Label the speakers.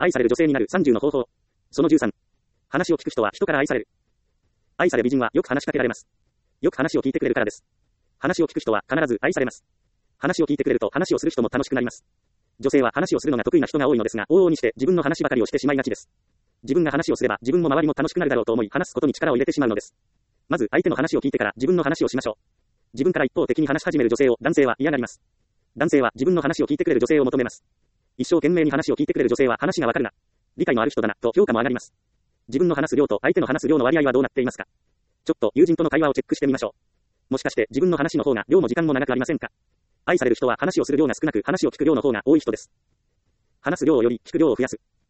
Speaker 1: 愛される女性になる30の方法。その13。話を聞く人は人から愛される。愛され美人はよく話しかけられます。よく話を聞いてくれるからです。話を聞く人は必ず愛されます。話を聞いてくれると話をする人も楽しくなります。女性は話をするのが得意な人が多いのですが、往々にして自分の話ばかりをしてしまいがちです。自分が話をすれば自分も周りも楽しくなるだろうと思い話すことに力を入れてしまうのです。まず相手の話を聞いてから自分の話をしましょう。自分から一方的に話し始める女性を男性は嫌がります。男性は自分の話を聞いてくれる女性を求めます。一生懸命に話を聞いてくれる女性は話がわかるな、理解のある人だなと評価も上がります。自分の話す量と相手の話す量の割合はどうなっていますか？ちょっと友人との会話をチェックしてみましょう。もしかして自分の話の方が量も時間も長くありませんか？愛される人は話をする量が少なく話を聞く量の方が多い人です。話す量をより聞く量を増やす。